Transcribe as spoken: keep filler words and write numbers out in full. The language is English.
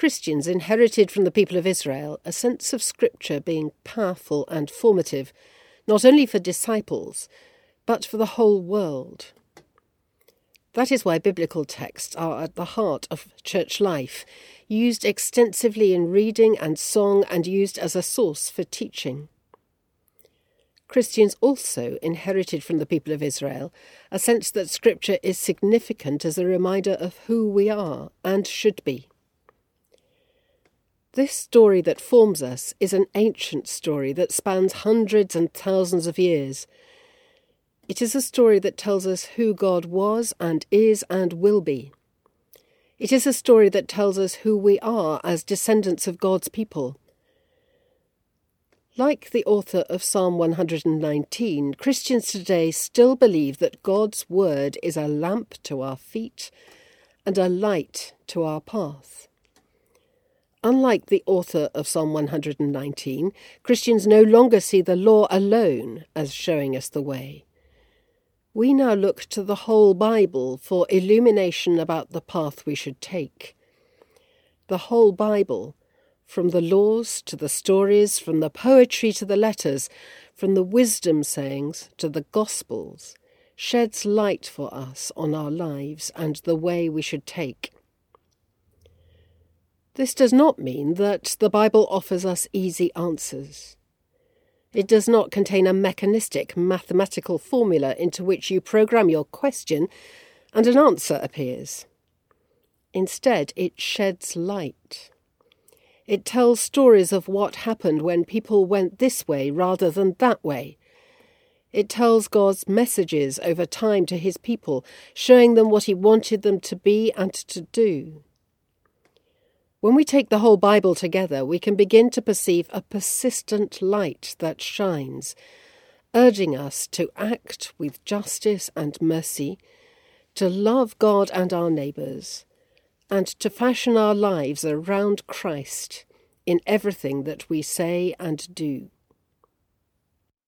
Christians inherited from the people of Israel a sense of Scripture being powerful and formative, not only for disciples, but for the whole world. That is why biblical texts are at the heart of church life, used extensively in reading and song and used as a source for teaching. Christians also inherited from the people of Israel a sense that Scripture is significant as a reminder of who we are and should be. This story that forms us is an ancient story that spans hundreds and thousands of years. It is a story that tells us who God was and is and will be. It is a story that tells us who we are as descendants of God's people. Like the author of Psalm one hundred nineteen, Christians today still believe that God's word is a lamp to our feet and a light to our path. Unlike the author of Psalm one hundred nineteen, Christians no longer see the law alone as showing us the way. We now look to the whole Bible for illumination about the path we should take. The whole Bible, from the laws to the stories, from the poetry to the letters, from the wisdom sayings to the Gospels, sheds light for us on our lives and the way we should take. This does not mean that the Bible offers us easy answers. It does not contain a mechanistic mathematical formula into which you program your question and an answer appears. Instead, it sheds light. It tells stories of what happened when people went this way rather than that way. It tells God's messages over time to his people, showing them what he wanted them to be and to do. When we take the whole Bible together, we can begin to perceive a persistent light that shines, urging us to act with justice and mercy, to love God and our neighbours, and to fashion our lives around Christ in everything that we say and do.